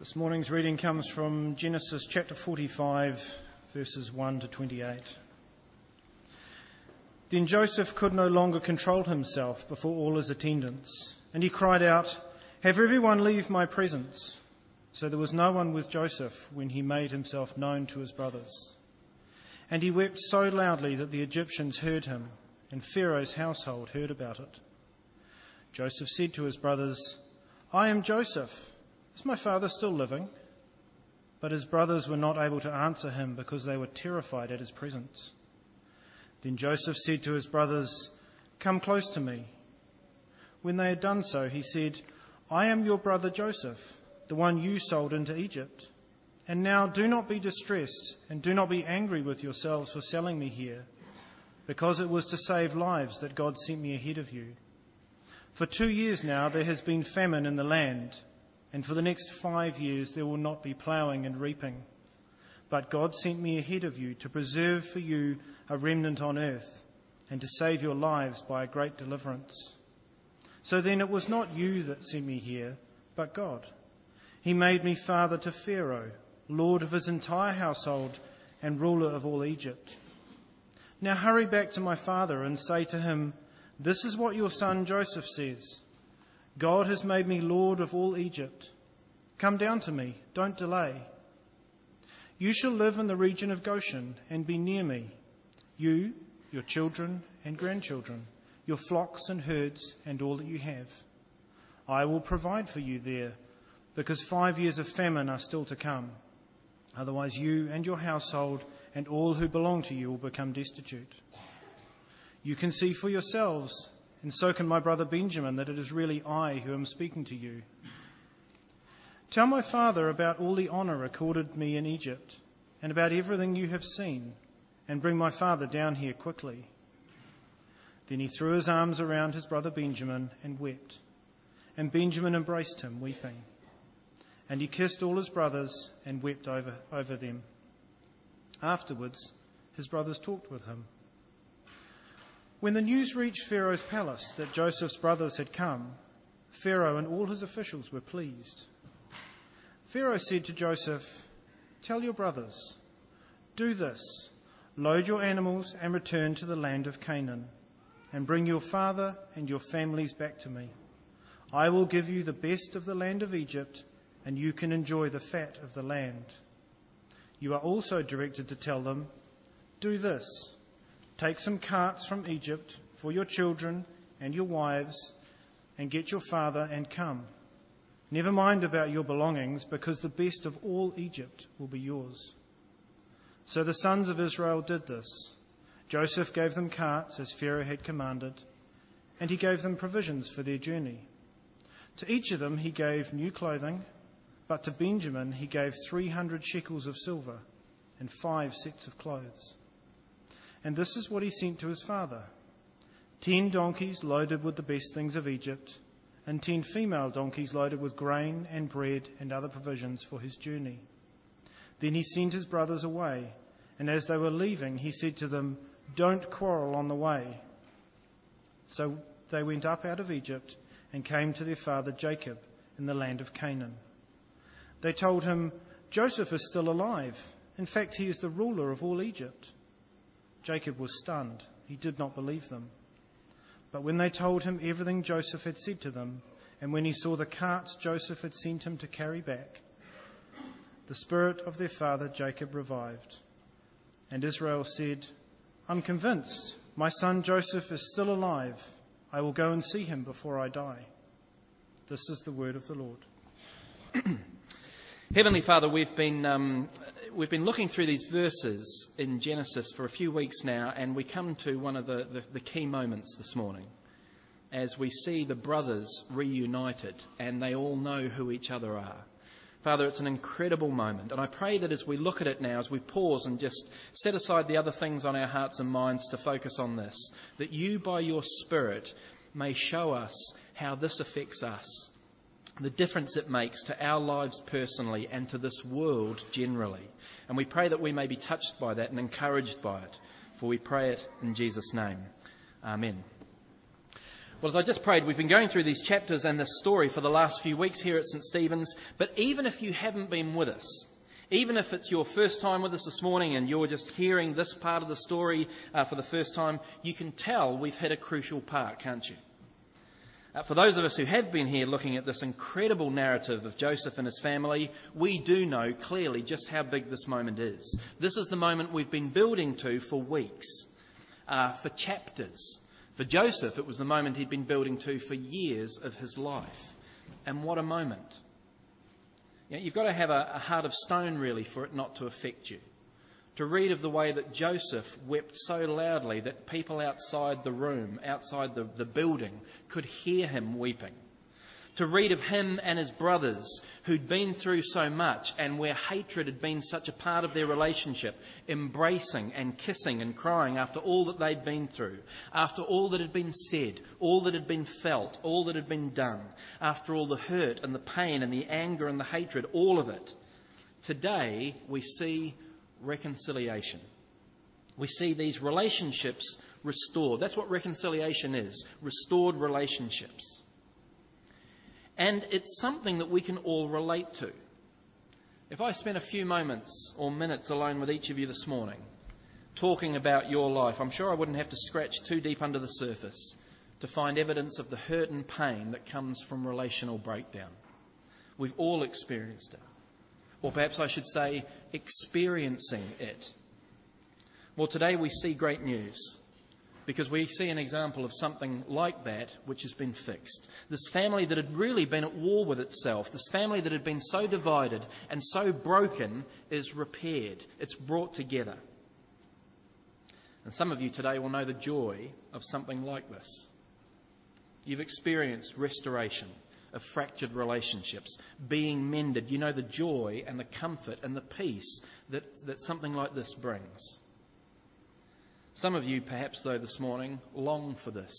This morning's reading comes from Genesis chapter 45, verses 1 to 28. Then Joseph could no longer control himself before all his attendants, and he cried out, "Have everyone leave my presence." So there was no one with Joseph when he made himself known to his brothers. And he wept so loudly that the Egyptians heard him, and Pharaoh's household heard about it. Joseph said to his brothers, "I am Joseph. Is my father still living?" But his brothers were not able to answer him because they were terrified at his presence. Then Joseph said to his brothers, "Come close to me." When they had done so, he said, "I am your brother Joseph, the one you sold into Egypt. And now do not be distressed and do not be angry with yourselves for selling me here, because it was to save lives that God sent me ahead of you. For 2 years now there has been famine in the land, and for the next 5 years there will not be ploughing and reaping. But God sent me ahead of you to preserve for you a remnant on earth, and to save your lives by a great deliverance. So then it was not you that sent me here, but God. He made me father to Pharaoh, lord of his entire household and ruler of all Egypt. Now hurry back to my father and say to him, 'This is what your son Joseph says. God has made me lord of all Egypt. Come down to me, don't delay. You shall live in the region of Goshen and be near me, you, your children and grandchildren, your flocks and herds and all that you have. I will provide for you there, because 5 years of famine are still to come. Otherwise you and your household and all who belong to you will become destitute. You can see for yourselves, and so can my brother Benjamin, that it is really I who am speaking to you. Tell my father about all the honour accorded me in Egypt, and about everything you have seen, and bring my father down here quickly." Then he threw his arms around his brother Benjamin and wept, and Benjamin embraced him, weeping. And he kissed all his brothers and wept over them. Afterwards, his brothers talked with him. When the news reached Pharaoh's palace that Joseph's brothers had come, Pharaoh and all his officials were pleased. Pharaoh said to Joseph, "Tell your brothers, do this, load your animals and return to the land of Canaan, and bring your father and your families back to me. I will give you the best of the land of Egypt, and you can enjoy the fat of the land." You are also directed to tell them, "Do this, take some carts from Egypt for your children and your wives, and get your father and come. Never mind about your belongings, because the best of all Egypt will be yours." So the sons of Israel did this. Joseph gave them carts as Pharaoh had commanded, and he gave them provisions for their journey. To each of them he gave new clothing, but to Benjamin he gave 300 shekels of silver and 5 sets of clothes. And this is what he sent to his father: 10 donkeys loaded with the best things of Egypt, and 10 female donkeys loaded with grain and bread and other provisions for his journey. Then he sent his brothers away, and as they were leaving, he said to them, "Don't quarrel on the way." So they went up out of Egypt and came to their father Jacob in the land of Canaan. They told him, "Joseph is still alive. In fact, he is the ruler of all Egypt." Jacob was stunned. He did not believe them. But when they told him everything Joseph had said to them, and when he saw the carts Joseph had sent him to carry back, the spirit of their father Jacob revived. And Israel said, "I'm convinced my son Joseph is still alive. I will go and see him before I die." This is the word of the Lord. Heavenly Father, we've been looking through these verses in Genesis for a few weeks now, and we come to one of the key moments this morning as we see the brothers reunited and they all know who each other are. Father, it's an incredible moment, and I pray that as we look at it now, as we pause and just set aside the other things on our hearts and minds to focus on this, that you by your Spirit may show us how this affects us, the difference it makes to our lives personally and to this world generally. And we pray that we may be touched by that and encouraged by it, for we pray it in Jesus' name. Amen. Well, as I just prayed, we've been going through these chapters and this story for the last few weeks here at St Stephen's. But even if you haven't been with us, even if it's your first time with us this morning and you're just hearing this part of the story for the first time, you can tell we've hit a crucial part, can't you? For those of us who have been here looking at this incredible narrative of Joseph and his family, we do know clearly just how big this moment is. This is the moment we've been building to for weeks, for chapters. For Joseph, it was the moment he'd been building to for years of his life. And what a moment. You know, you've got to have a heart of stone, really, for it not to affect you. To read of the way that Joseph wept so loudly that people outside the room, outside the building, could hear him weeping. To read of him and his brothers who'd been through so much and where hatred had been such a part of their relationship, embracing and kissing and crying after all that they'd been through, after all that had been said, all that had been felt, all that had been done, after all the hurt and the pain and the anger and the hatred, all of it. Today we see reconciliation. We see these relationships restored. That's what reconciliation is, restored relationships. And it's something that we can all relate to. If I spent a few moments or minutes alone with each of you this morning, talking about your life, I'm sure I wouldn't have to scratch too deep under the surface to find evidence of the hurt and pain that comes from relational breakdown. We've all experienced it. Or perhaps I should say, experiencing it. Well, today we see great news, because we see an example of something like that which has been fixed. This family that had really been at war with itself, this family that had been so divided and so broken, is repaired. It's brought together. And some of you today will know the joy of something like this. You've experienced restoration of fractured relationships, being mended. You know the joy and the comfort and the peace that something like this brings. Some of you, perhaps, though, this morning, long for this.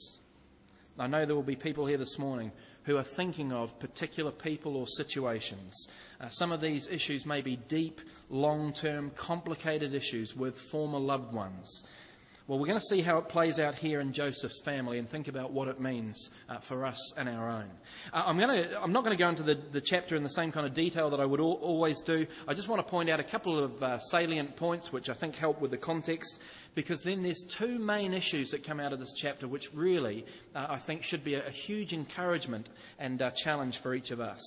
I know there will be people here this morning who are thinking of particular people or situations. Some of these issues may be deep, long-term, complicated issues with former loved ones. Well, we're going to see how it plays out here in Joseph's family and think about what it means for us and our own. I'm not going to go into the chapter in the same kind of detail that I would always do. I just want to point out a couple of salient points which I think help with the context, because then there's two main issues that come out of this chapter which really, I think, should be a huge encouragement and challenge for each of us.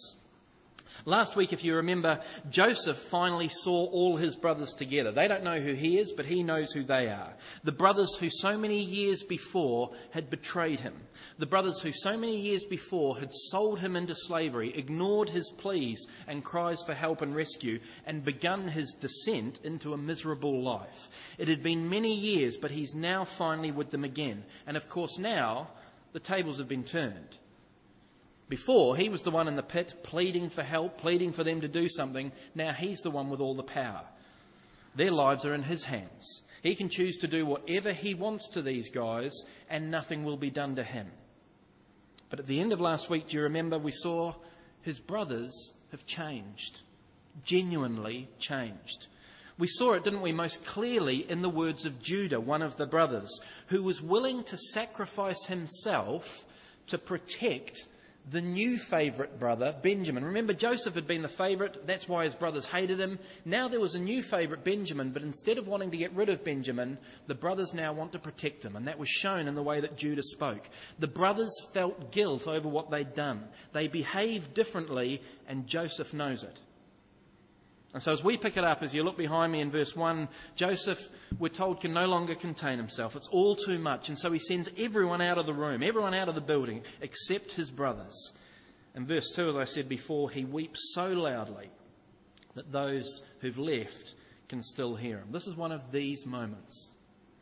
Last week, if you remember, Joseph finally saw all his brothers together. They don't know who he is, but he knows who they are. The brothers who so many years before had betrayed him. The brothers who so many years before had sold him into slavery, ignored his pleas and cries for help and rescue, and begun his descent into a miserable life. It had been many years, but he's now finally with them again. And of course now, the tables have been turned. Before, he was the one in the pit pleading for help, pleading for them to do something. Now he's the one with all the power. Their lives are in his hands. He can choose to do whatever he wants to these guys, and nothing will be done to him. But at the end of last week, do you remember, we saw his brothers have changed, genuinely changed. We saw it, didn't we, most clearly in the words of Judah, one of the brothers, who was willing to sacrifice himself to protect the new favourite brother, Benjamin. Remember, Joseph had been the favourite. That's why his brothers hated him. Now there was a new favourite, Benjamin. But instead of wanting to get rid of Benjamin, the brothers now want to protect him. And that was shown in the way that Judah spoke. The brothers felt guilt over what they'd done. They behaved differently, and Joseph knows it. And so as we pick it up, as you look behind me in verse 1, Joseph, we're told, can no longer contain himself. It's all too much. And so he sends everyone out of the room, everyone out of the building, except his brothers. In verse 2, as I said before, he weeps so loudly that those who've left can still hear him. This is one of these moments.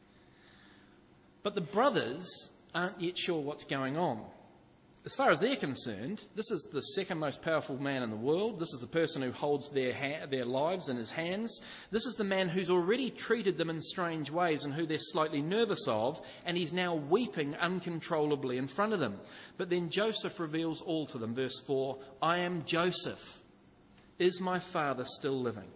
But the brothers aren't yet sure what's going on. As far as they're concerned, this is the second most powerful man in the world. This is the person who holds their lives in his hands. This is the man who's already treated them in strange ways and who they're slightly nervous of, and he's now weeping uncontrollably in front of them. But then Joseph reveals all to them. Verse 4, I am Joseph. Is my father still living?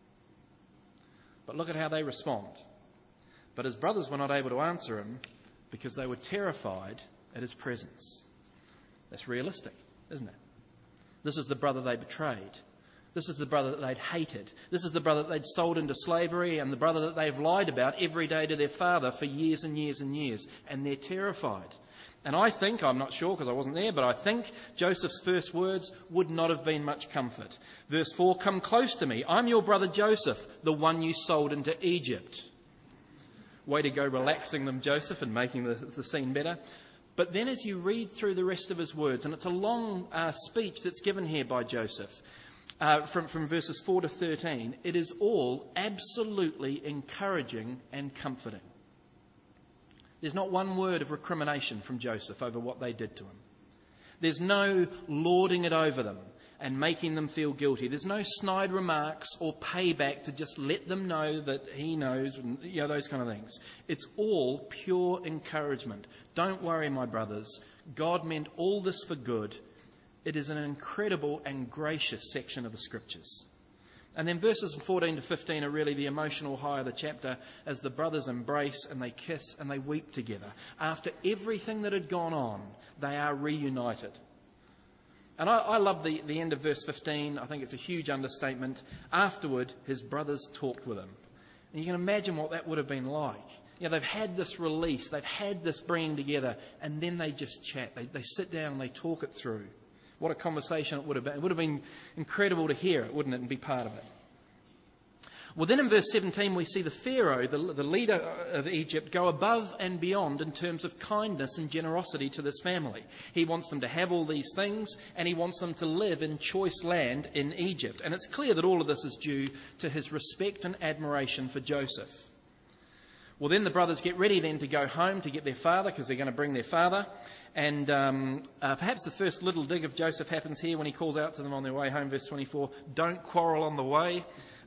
But look at how they respond. But his brothers were not able to answer him because they were terrified at his presence. That's realistic, isn't it? This is the brother they betrayed. This is the brother that they'd hated. This is the brother that they'd sold into slavery, and the brother that they've lied about every day to their father for years and years and years. And they're terrified. And I think, I'm not sure because I wasn't there, but I think Joseph's first words would not have been much comfort. Verse 4, "Come close to me. I'm your brother Joseph, the one you sold into Egypt." Way to go relaxing them, Joseph, and making the scene better. But then as you read through the rest of his words, and it's a long speech that's given here by Joseph, from verses 4 to 13, it is all absolutely encouraging and comforting. There's not one word of recrimination from Joseph over what they did to him. There's no lording it over them and making them feel guilty. There's no snide remarks or payback to just let them know that he knows, those kind of things. It's all pure encouragement. Don't worry, my brothers. God meant all this for good. It is an incredible and gracious section of the Scriptures. And then verses 14 to 15 are really the emotional high of the chapter as the brothers embrace and they kiss and they weep together. After everything that had gone on, they are reunited. And I love the end of verse 15. I think it's a huge understatement. Afterward, his brothers talked with him. And you can imagine what that would have been like. They've had this release, they've had this bringing together, and then they just chat. They sit down and they talk it through. What a conversation it would have been. It would have been incredible to hear it, wouldn't it, and be part of it. Well, then in verse 17 we see the Pharaoh, the leader of Egypt, go above and beyond in terms of kindness and generosity to this family. He wants them to have all these things, and he wants them to live in choice land in Egypt. And it's clear that all of this is due to his respect and admiration for Joseph. Well, then the brothers get ready then to go home to get their father, because they're going to bring their father. And perhaps the first little dig of Joseph happens here when he calls out to them on their way home, verse 24, "Don't quarrel on the way."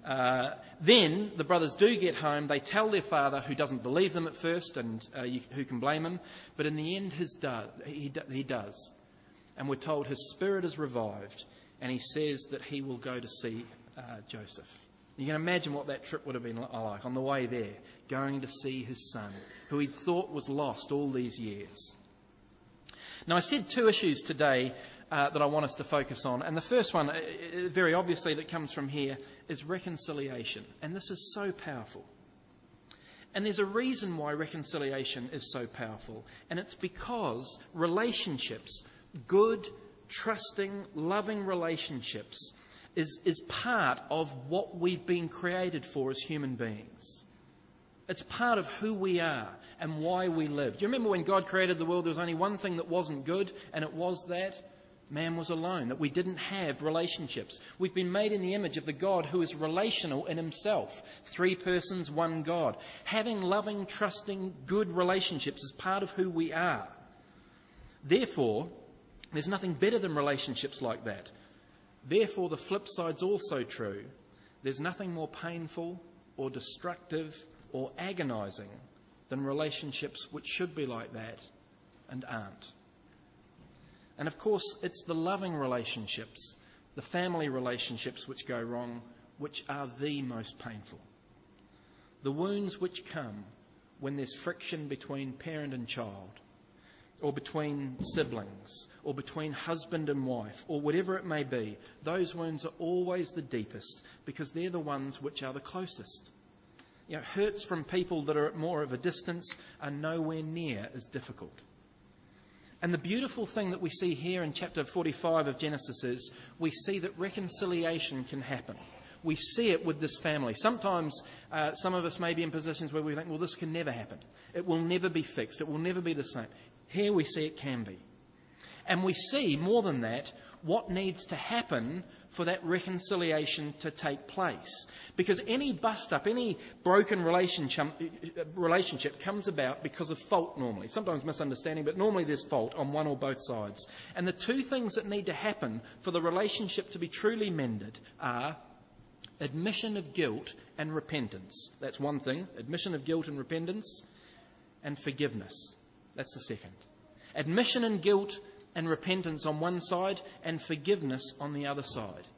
Then the brothers do get home. They tell their father, who doesn't believe them at first, and who can blame him? But in the end, he does. And we're told his spirit is revived, and he says that he will go to see Joseph. You can imagine what that trip would have been like on the way there, going to see his son, who he thought was lost all these years. Now, I said two issues today that I want us to focus on. And the first one, very obviously, that comes from here is reconciliation. And this is so powerful. And there's a reason why reconciliation is so powerful. And it's because relationships, good, trusting, loving relationships, is part of what we've been created for as human beings. It's part of who we are and why we live. Do you remember when God created the world, there was only one thing that wasn't good, and it was that man was alone, that we didn't have relationships. We've been made in the image of the God who is relational in himself. 3 persons, 1 God. Having loving, trusting, good relationships is part of who we are. Therefore, there's nothing better than relationships like that. Therefore, the flip side's also true. There's nothing more painful or destructive or agonising than relationships which should be like that and aren't. And of course, it's the loving relationships, the family relationships which go wrong, which are the most painful. The wounds which come when there's friction between parent and child, or between siblings, or between husband and wife, or whatever it may be, those wounds are always the deepest because they're the ones which are the closest. Hurts from people that are at more of a distance are nowhere near as difficult. And the beautiful thing that we see here in chapter 45 of Genesis is we see that reconciliation can happen. We see it with this family. Sometimes some of us may be in positions where we think, well, this can never happen. It will never be fixed. It will never be the same. Here we see it can be. And we see, more than that, what needs to happen for that reconciliation to take place. Because any bust-up, any broken relationship comes about because of fault normally. Sometimes misunderstanding, but normally there's fault on one or both sides. And the two things that need to happen for the relationship to be truly mended are admission of guilt and repentance. That's one thing. Admission of guilt and repentance, and forgiveness. That's the second. Admission and guilt and repentance on one side, and forgiveness on the other side.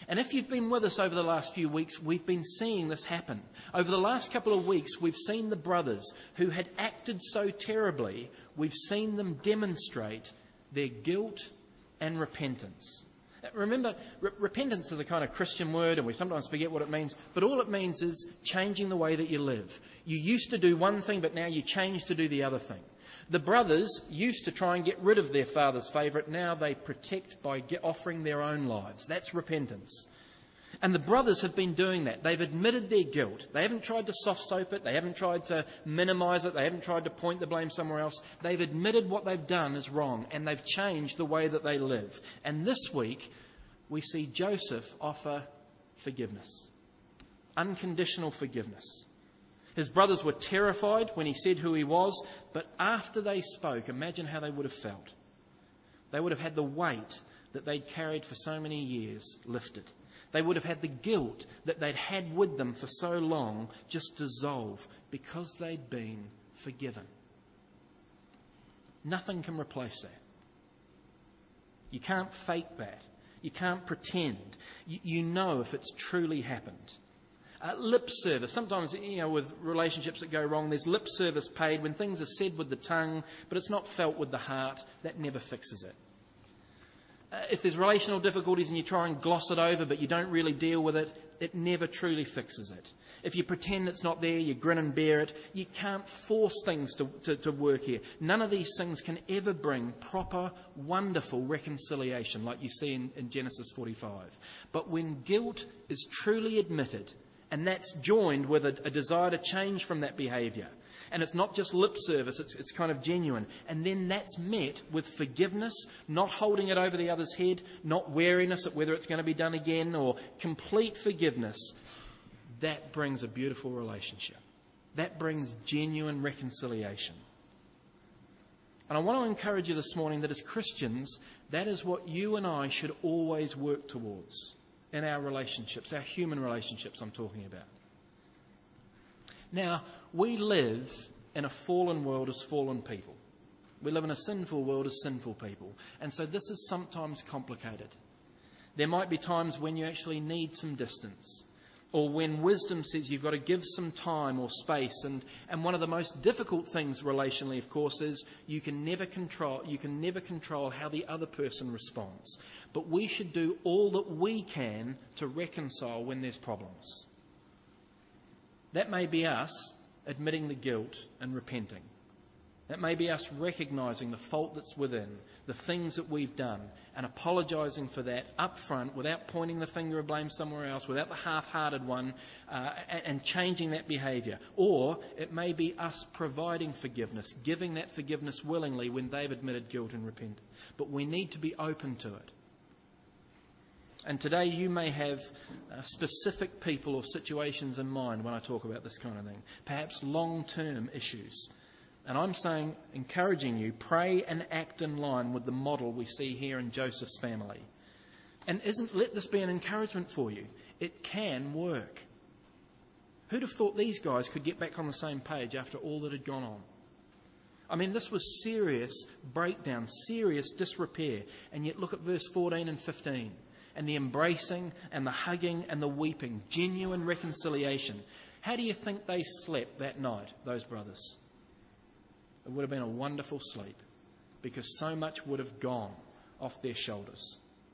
And if you've been with us over the last few weeks, we've been seeing this happen. Over the last couple of weeks, we've seen the brothers who had acted so terribly, we've seen them demonstrate their guilt and repentance. Remember, repentance is a kind of Christian word, and we sometimes forget what it means, but all it means is changing the way that you live. You used to do one thing, but now you change to do the other thing. The brothers used to try and get rid of their father's favourite. Now they protect by offering their own lives. That's repentance. And the brothers have been doing that. They've admitted their guilt. They haven't tried to soft-soap it. They haven't tried to minimise it. They haven't tried to point the blame somewhere else. They've admitted what they've done is wrong, and they've changed the way that they live. And this week, we see Joseph offer forgiveness. Unconditional forgiveness. His brothers were terrified when he said who he was, but after they spoke, imagine how they would have felt. They would have had the weight that they'd carried for so many years lifted. They would have had the guilt that they'd had with them for so long just dissolve because they'd been forgiven. Nothing can replace that. You can't fake that. You can't pretend. You know if it's truly happened. Lip service. Sometimes, with relationships that go wrong, there's lip service paid when things are said with the tongue, but it's not felt with the heart. That never fixes it. If there's relational difficulties and you try and gloss it over, but you don't really deal with it, it never truly fixes it. If you pretend it's not there, you grin and bear it, you can't force things to work here. None of these things can ever bring proper, wonderful reconciliation like you see in Genesis 45. But when guilt is truly admitted, and that's joined with a desire to change from that behaviour, and it's not just lip service, it's kind of genuine. And then that's met with forgiveness, not holding it over the other's head, not wariness at whether it's going to be done again, or complete forgiveness. That brings a beautiful relationship. That brings genuine reconciliation. And I want to encourage you this morning that as Christians, that is what you and I should always work towards in our relationships, our human relationships I'm talking about. Now, we live in a fallen world as fallen people. We live in a sinful world as sinful people. And so this is sometimes complicated. There might be times when you actually need some distance, or when wisdom says you've got to give some time or space. And one of the most difficult things relationally, of course, is you can never control how the other person responds. But we should do all that we can to reconcile when there's problems. That may be us admitting the guilt and repenting. That may be us recognising the fault that's within, the things that we've done, and apologising for that up front without pointing the finger of blame somewhere else, without the half-hearted one, and changing that behaviour. Or it may be us providing forgiveness, giving that forgiveness willingly when they've admitted guilt and repented. But we need to be open to it. And today you may have specific people or situations in mind when I talk about this kind of thing. Perhaps long-term issues. And I'm saying, encouraging you, pray and act in line with the model we see here in Joseph's family. And let this be an encouragement for you. It can work. Who'd have thought these guys could get back on the same page after all that had gone on? I mean, this was serious breakdown, serious disrepair. And yet look at verse 14 and 15. And the embracing and the hugging and the weeping, genuine reconciliation. How do you think they slept that night, those brothers? It would have been a wonderful sleep because so much would have gone off their shoulders.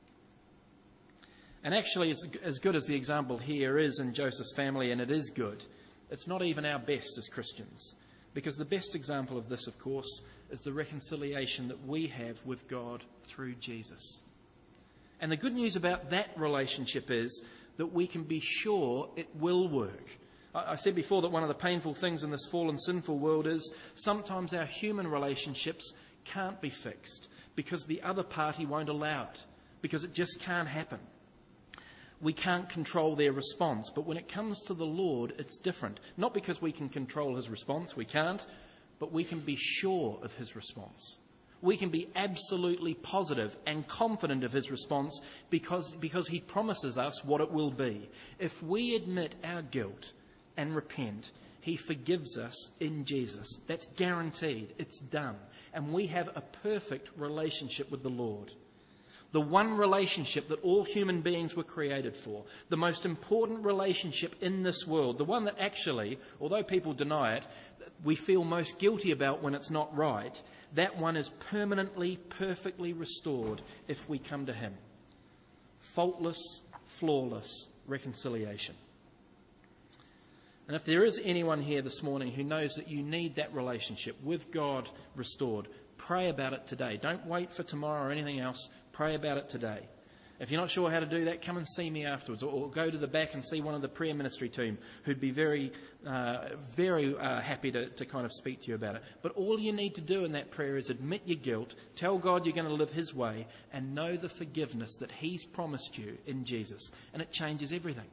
And actually, as good as the example here is in Joseph's family, and it is good, it's not even our best as Christians. Because the best example of this, of course, is the reconciliation that we have with God through Jesus. And the good news about that relationship is that we can be sure it will work. I said before that one of the painful things in this fallen, sinful world is sometimes our human relationships can't be fixed because the other party won't allow it, because it just can't happen. We can't control their response, but when it comes to the Lord, it's different. Not because we can control his response, we can't, but we can be sure of his response. We can be absolutely positive and confident of his response because he promises us what it will be. If we admit our guilt and repent, he forgives us in Jesus. That's guaranteed. It's done. And we have a perfect relationship with the Lord. the one relationship that all human beings were created for, the most important relationship in this world, the one that actually, although people deny it, we feel most guilty about when it's not right, that one is permanently, perfectly restored if we come to him. Faultless, flawless reconciliation. And if there is anyone here this morning who knows that you need that relationship with God restored, pray about it today. Don't wait for tomorrow or anything else. Pray about it today. If you're not sure how to do that, come and see me afterwards, or go to the back and see one of the prayer ministry team who'd be very happy to kind of speak to you about it. But all you need to do in that prayer is admit your guilt, tell God you're going to live his way, and know the forgiveness that he's promised you in Jesus. And it changes everything.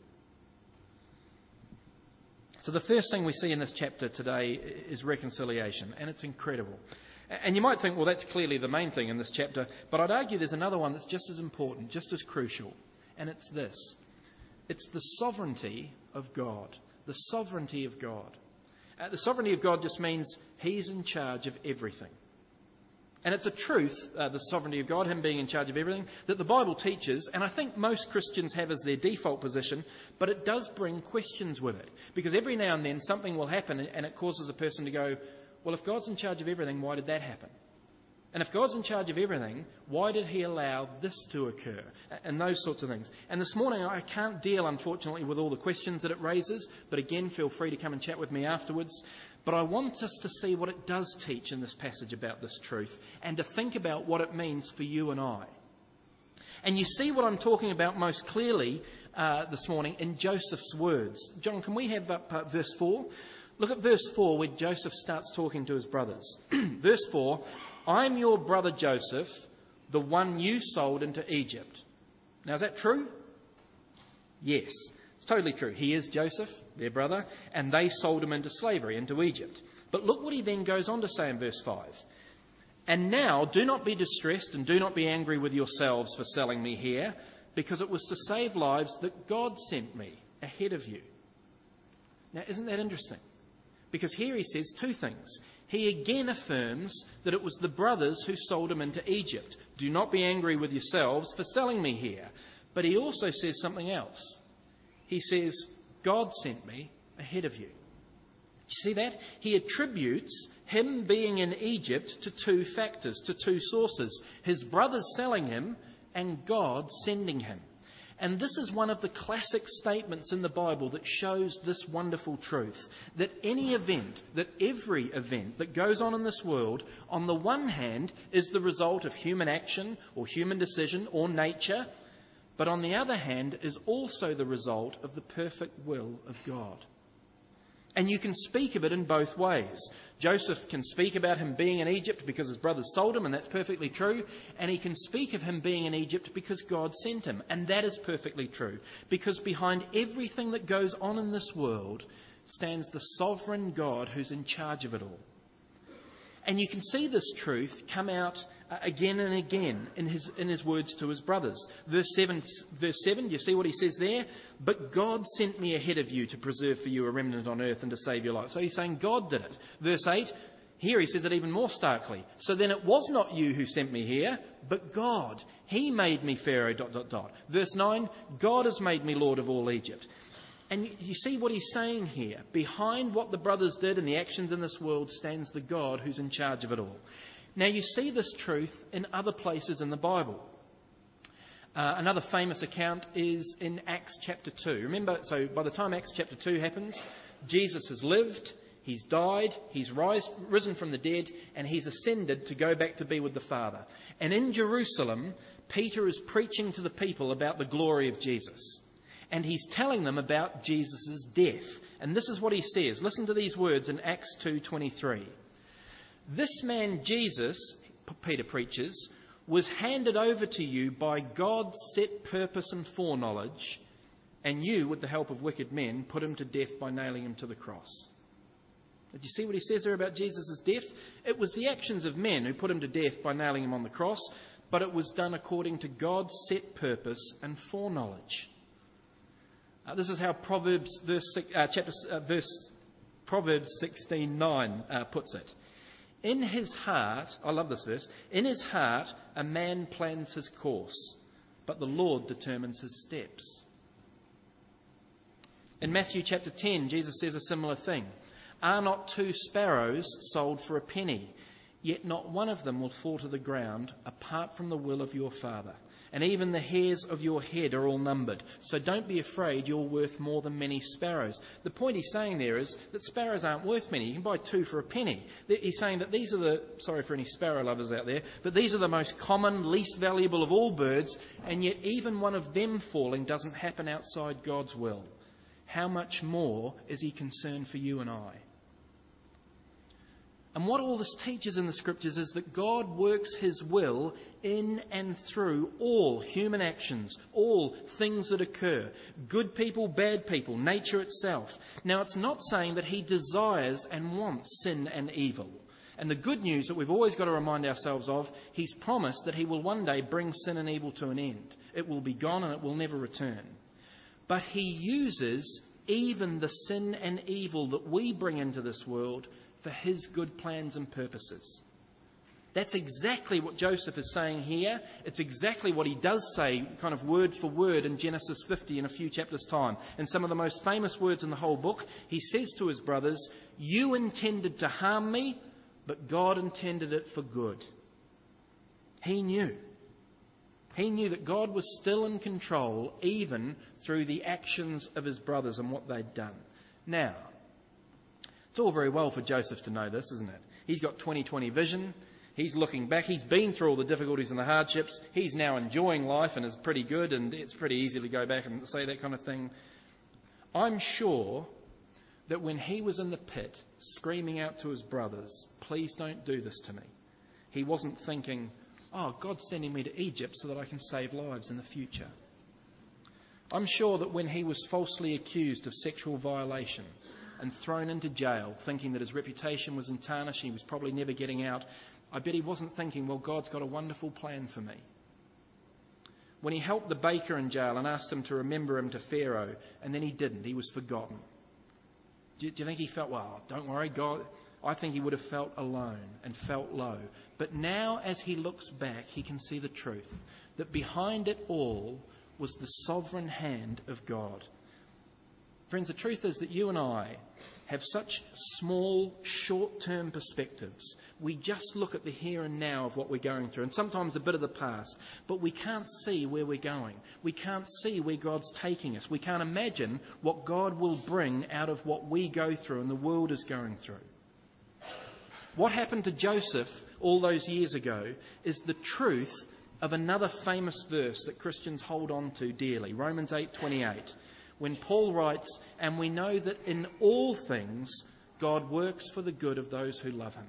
So the first thing we see in this chapter today is reconciliation, and it's incredible. And you might think, well, that's clearly the main thing in this chapter, but I'd argue there's another one that's just as important, just as crucial, and it's this. It's the sovereignty of God. The sovereignty of God. The sovereignty of God just means he's in charge of everything. And it's a truth, the sovereignty of God, him being in charge of everything, that the Bible teaches, and I think most Christians have as their default position, but it does bring questions with it. Because every now and then something will happen and it causes a person to go, well, if God's in charge of everything, why did that happen? And if God's in charge of everything, why did he allow this to occur? And those sorts of things. And this morning I can't deal, unfortunately, with all the questions that it raises, but again, feel free to come and chat with me afterwards. But I want us to see what it does teach in this passage about this truth, and to think about what it means for you and I. And you see what I'm talking about most clearly this morning in Joseph's words. John, can we have up verse 4? Look at verse 4 where Joseph starts talking to his brothers. Verse 4, I'm your brother Joseph, the one you sold into Egypt. Now, is that true? Yes, it's totally true. He is Joseph, their brother, and they sold him into slavery, into Egypt. But look what he then goes on to say in verse 5. And now do not be distressed and do not be angry with yourselves for selling me here, because it was to save lives that God sent me ahead of you. Now, isn't that interesting? Because here he says two things. He again affirms that it was the brothers who sold him into Egypt. Do not be angry with yourselves for selling me here. But he also says something else. He says, God sent me ahead of you. You see that? He attributes him being in Egypt to two factors, to two sources. His brothers selling him and God sending him. And this is one of the classic statements in the Bible that shows this wonderful truth. That any event, that every event that goes on in this world, on the one hand, is the result of human action or human decision or nature, but on the other hand is also the result of the perfect will of God. And you can speak of it in both ways. Joseph can speak about him being in Egypt because his brothers sold him, and that's perfectly true. And he can speak of him being in Egypt because God sent him, and that is perfectly true. Because behind everything that goes on in this world stands the sovereign God who's in charge of it all. And you can see this truth come out again and again in his words to his brothers. Verse 7, you see what he says there? But God sent me ahead of you to preserve for you a remnant on earth and to save your life. So he's saying God did it. Verse 8, here he says it even more starkly. So then it was not you who sent me here, but God. He made me Pharaoh... Verse 9, God has made me Lord of all Egypt. And you see what he's saying here. Behind what the brothers did and the actions in this world stands the God who's in charge of it all. Now you see this truth in other places in the Bible. Another famous account is in Acts chapter 2. Remember, so by the time Acts chapter 2 happens, Jesus has lived, he's died, he's risen from the dead, and he's ascended to go back to be with the Father. And in Jerusalem, Peter is preaching to the people about the glory of Jesus. And he's telling them about Jesus' death. And this is what he says. Listen to these words in Acts 2:23. This man Jesus, Peter preaches, was handed over to you by God's set purpose and foreknowledge, and you, with the help of wicked men, put him to death by nailing him to the cross. Did you see what he says there about Jesus' death? It was the actions of men who put him to death by nailing him on the cross, but it was done according to God's set purpose and foreknowledge. This is how Proverbs 16:9 puts it. In his heart, I love this verse, in his heart a man plans his course, but the Lord determines his steps. In Matthew chapter 10, Jesus says a similar thing. Are not 2 sparrows sold for a penny? Yet not one of them will fall to the ground apart from the will of your Father. And even the hairs of your head are all numbered. So don't be afraid, you're worth more than many sparrows. The point he's saying there is that sparrows aren't worth many. You can buy 2 for a penny. He's saying that these are sorry for any sparrow lovers out there, but these are the most common, least valuable of all birds, and yet even one of them falling doesn't happen outside God's will. How much more is he concerned for you and I? And what all this teaches in the Scriptures is that God works his will in and through all human actions, all things that occur. Good people, bad people, nature itself. Now, it's not saying that he desires and wants sin and evil. And the good news that we've always got to remind ourselves of, he's promised that he will one day bring sin and evil to an end. It will be gone and it will never return. But he uses even the sin and evil that we bring into this world for his good plans and purposes. That's exactly what Joseph is saying here. It's exactly what he does say, kind of word for word, in Genesis 50 in a few chapters' time. In some of the most famous words in the whole book, he says to his brothers, "You intended to harm me, but God intended it for good." He knew. He knew that God was still in control, even through the actions of his brothers and what they'd done. Now, it's all very well for Joseph to know this, isn't it? He's got 20/20 vision. He's looking back. He's been through all the difficulties and the hardships. He's now enjoying life and is pretty good, and it's pretty easy to go back and say that kind of thing. I'm sure that when he was in the pit, screaming out to his brothers, "Please don't do this to me," he wasn't thinking, "Oh, God's sending me to Egypt so that I can save lives in the future." I'm sure that when he was falsely accused of sexual violation and thrown into jail, thinking that his reputation was tarnished, he was probably never getting out, I bet he wasn't thinking, well, God's got a wonderful plan for me. When he helped the baker in jail and asked him to remember him to Pharaoh, and then he didn't, he was forgotten. Do you think he felt, well, don't worry, God? I think he would have felt alone and felt low. But now, as he looks back, he can see the truth, that behind it all was the sovereign hand of God. Friends, the truth is that you and I have such small, short-term perspectives. We just look at the here and now of what we're going through, and sometimes a bit of the past, but we can't see where we're going. We can't see where God's taking us. We can't imagine what God will bring out of what we go through and the world is going through. What happened to Joseph all those years ago is the truth of another famous verse that Christians hold on to dearly, Romans 8:28. When Paul writes, "And we know that in all things God works for the good of those who love him."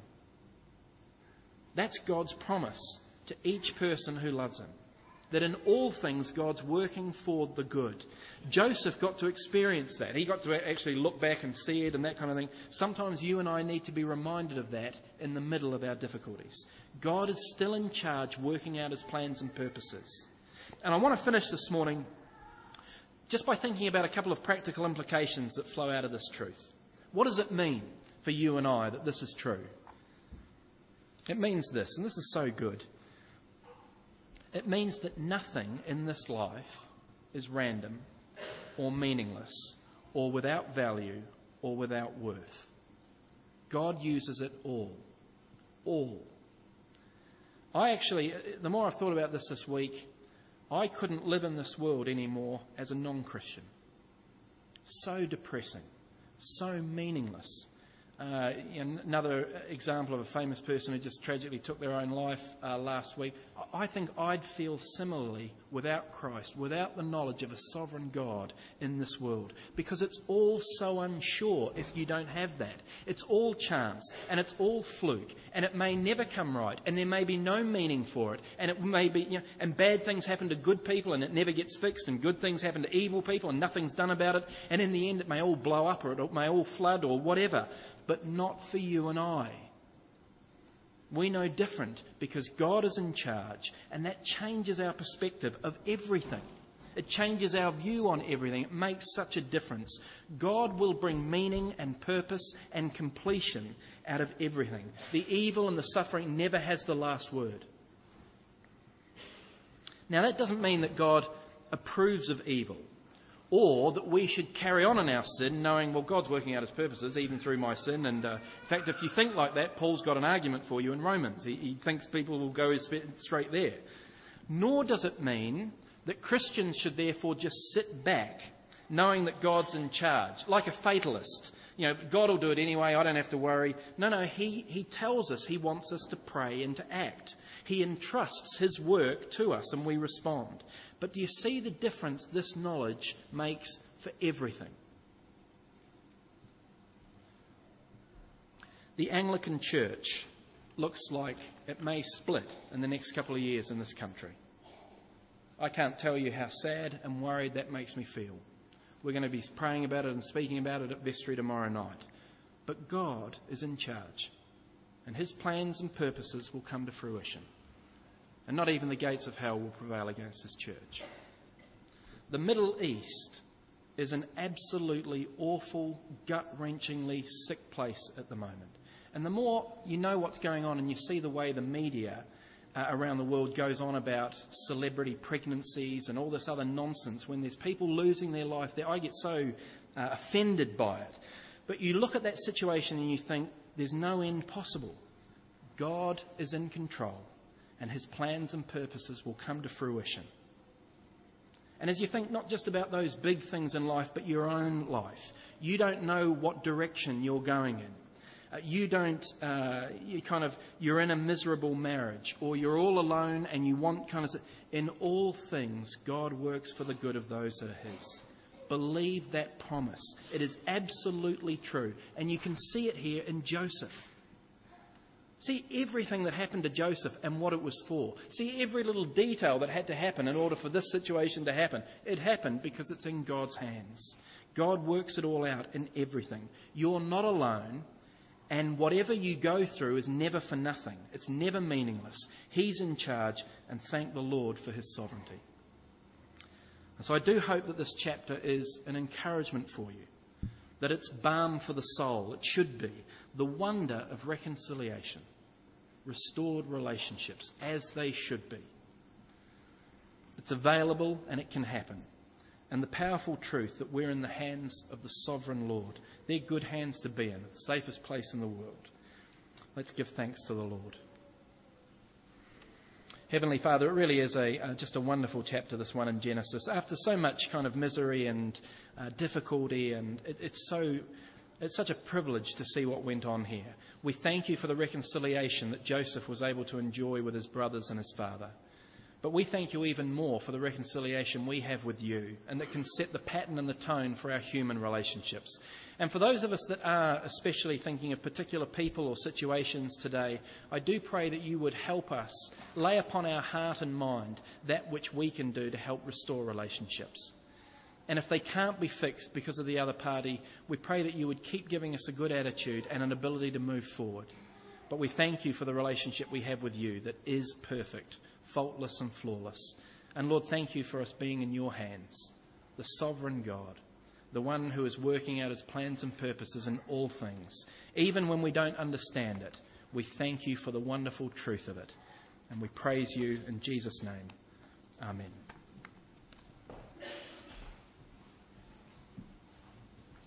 That's God's promise to each person who loves him. That in all things God's working for the good. Joseph got to experience that. He got to actually look back and see it and that kind of thing. Sometimes you and I need to be reminded of that in the middle of our difficulties. God is still in charge, working out his plans and purposes. And I want to finish this morning just by thinking about a couple of practical implications that flow out of this truth. What does it mean for you and I that this is true? It means this, and this is so good. It means that nothing in this life is random or meaningless or without value or without worth. God uses it all. All. The more I've thought about this week, I couldn't live in this world anymore as a non-Christian. So depressing, so meaningless. Another example of a famous person who just tragically took their own life last week. I think I'd feel similarly without Christ, without the knowledge of a sovereign God in this world. Because it's all so unsure if you don't have that. It's all chance and it's all fluke and it may never come right and there may be no meaning for it and it may be, and bad things happen to good people and it never gets fixed and good things happen to evil people and nothing's done about it and in the end it may all blow up or it may all flood or whatever. But not for you and I. We know different because God is in charge and that changes our perspective of everything. It changes our view on everything. It makes such a difference. God will bring meaning and purpose and completion out of everything. The evil and the suffering never has the last word. Now, that doesn't mean that God approves of evil, or that we should carry on in our sin knowing, well, God's working out his purposes even through my sin. And in fact, if you think like that, Paul's got an argument for you in Romans. He thinks people will go straight there. Nor does it mean that Christians should therefore just sit back knowing that God's in charge, like a fatalist. You know, God will do it anyway, I don't have to worry. No, he tells us he wants us to pray and to act. He entrusts his work to us and we respond. But do you see the difference this knowledge makes for everything? The Anglican Church looks like it may split in the next couple of years in this country. I can't tell you how sad and worried that makes me feel. We're going to be praying about it and speaking about it at Vestry tomorrow night. But God is in charge, and his plans and purposes will come to fruition. And not even the gates of hell will prevail against his church. The Middle East is an absolutely awful, gut-wrenchingly sick place at the moment. And the more you know what's going on and you see the way the media around the world goes on about celebrity pregnancies and all this other nonsense, when there's people losing their life there, I get so offended by it. But you look at that situation and you think, there's no end possible. God is in control, and his plans and purposes will come to fruition. And as you think not just about those big things in life, but your own life, you don't know what direction you're going in. You're in a miserable marriage, or you're all alone and you want in all things, God works for the good of those that are his. Believe that promise. It is absolutely true. And you can see it here in Joseph. See everything that happened to Joseph and what it was for. See every little detail that had to happen in order for this situation to happen. It happened because it's in God's hands. God works it all out in everything. You're not alone. And whatever you go through is never for nothing. It's never meaningless. He's in charge, and thank the Lord for his sovereignty. And so I do hope that this chapter is an encouragement for you, that it's balm for the soul. It should be the wonder of reconciliation, restored relationships as they should be. It's available and it can happen. And the powerful truth that we're in the hands of the sovereign Lord. They're good hands to be in, the safest place in the world. Let's give thanks to the Lord. Heavenly Father, it really is just a wonderful chapter, this one in Genesis. After so much kind of misery and difficulty, and it's such a privilege to see what went on here. We thank you for the reconciliation that Joseph was able to enjoy with his brothers and his father. But we thank you even more for the reconciliation we have with you, and that can set the pattern and the tone for our human relationships. And for those of us that are especially thinking of particular people or situations today, I do pray that you would help us lay upon our heart and mind that which we can do to help restore relationships. And if they can't be fixed because of the other party, we pray that you would keep giving us a good attitude and an ability to move forward. But we thank you for the relationship we have with you that is perfect, faultless and flawless. And Lord, thank you for us being in your hands, the sovereign God, the one who is working out his plans and purposes in all things. Even when we don't understand it, we thank you for the wonderful truth of it. And we praise you in Jesus' name. Amen.